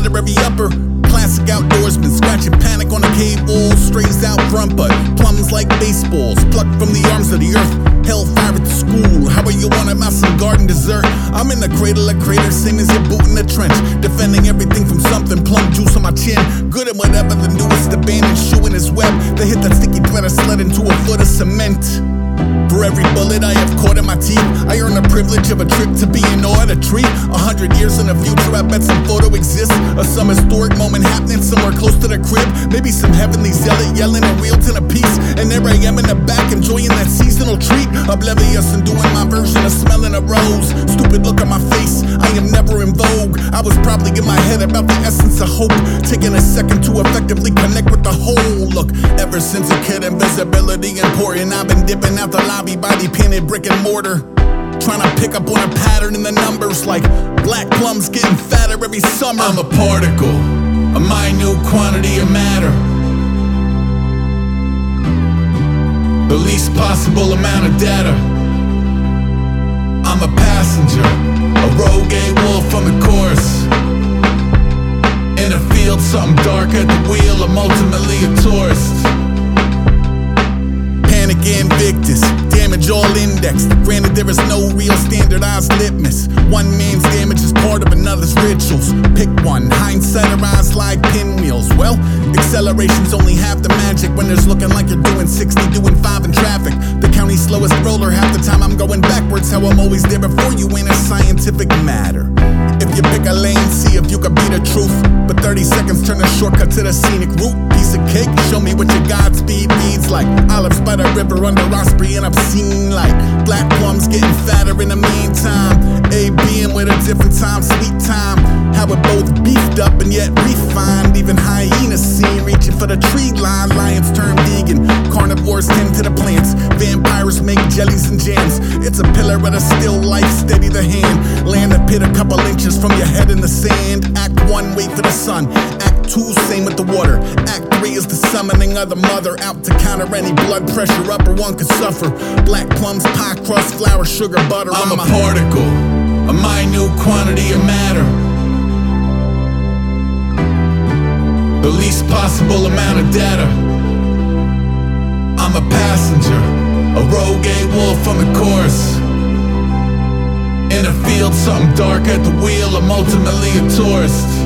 flatter every upper. Classic outdoorsman, scratching panic on a cave wall. Strays out front, but plums like baseballs, plucked from the arms of the earth. Hellfire at the school, how are you on a mouse and garden dessert? I'm in the cradle of craters, same as your boot in the trench. Defending everything from something, plum juice on my chin. Good at whatever the newest abandoned shoe in his web. They hit that sticky planet sled into a foot of cement. For every bullet I have caught in my teeth, I earn the privilege of a trip to be in awe at a tree. 100 years in the future, I bet some photo exists of some historic moment happening somewhere close to the crib. Maybe some heavenly zealot yelling and wielding a piece. And there I am in the back enjoying that seasonal treat. Oblivious and doing my version of smelling a rose. Stupid look on my face, I am never in vogue. I was probably in my head about the essence of hope, taking a second to effectively connect with the whole. Look, ever since a kid, invisibility important. I've been dipping out the lobby, body painted brick and mortar, trying to pick up on a pattern in the numbers, like black plums getting fatter every summer. I'm a particle, a minute quantity of matter, the least possible amount of data. I'm a passenger, a rogue A-wolf on the course. In a field, something dark at the wheel, I'm ultimately a tourist. Panic Invictus, damage all indexed. Granted, there is no real standardized litmus. One man's damage is part of another's rituals. Pick one, hindsight or eyes like pinwheels. Well, acceleration's only half the magic when there's looking like you're doing 60, doing 5 in traffic. The county's slowest roller, half the time I'm going backwards. How I'm always there before you ain't a scientific matter. If you pick a lane, see if you can be the truth. But 30 seconds turn a shortcut to the scenic route. Piece of cake, show me what your Godspeed reads like. Olives by the river under Osprey and obscene like. Black plums getting fatter in the meantime. A being with a different time, sweet time. How we're both beefed up and yet refined. Even hyenas seen reaching for the tree line. Lions turn vegan, carnivores tend to the plants. Vampires make jellies and jams. It's a pillar of a still life, steady the hand. Land a pit a couple inches from your head in the sand. Act 1, wait for the sun. Act 2, same with the water. Act 3 is the summoning of the mother, out to counter any blood pressure upper one could suffer. Black plums, pie crust, flour, sugar, butter. I'm a particle, a minute quantity of matter, the least possible amount of data. I'm a passenger, a rogue A-wolf on the course. In a field, something dark at the wheel, I'm ultimately a tourist.